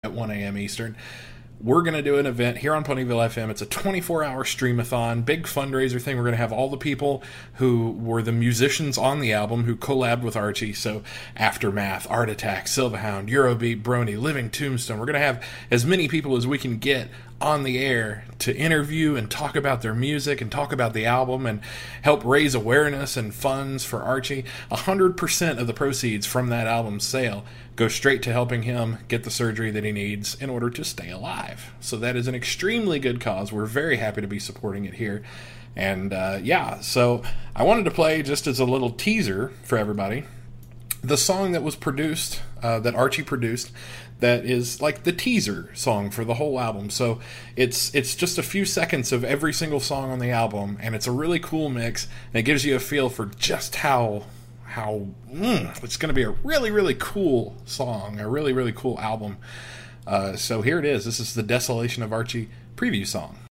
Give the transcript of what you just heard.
at 1 a.m. Eastern. We're going to do an event here on Ponyville FM. It's a 24-hour streamathon, big fundraiser thing. We're going to have all the people who were the musicians on the album who collabed with Archie. So Aftermath, Art Attack, Silverhound, Eurobeat, Brony, Living Tombstone. We're going to have as many people as we can get on the air to interview and talk about their music and talk about the album and help raise awareness and funds for Archie. 100% of the proceeds from that album sale go straight to helping him get the surgery that he needs in order to stay alive. So that is an extremely good cause. We're very happy to be supporting it here. And so I wanted to play, just as a little teaser for everybody, the song that was produced, that Archie produced, that is like the teaser song for the whole album. So it's just a few seconds of every single song on the album, and it's a really cool mix, and it gives you a feel for just how it's going to be a really, really cool song, a really, really cool album. So here it is. This is the Desolation of Archie preview song.